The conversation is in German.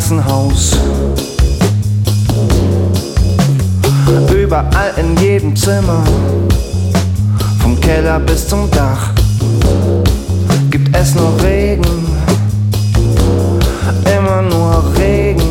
ganzen Haus. Überall in jedem Zimmer, vom Keller bis zum Dach, gibt es nur Regen, immer nur Regen.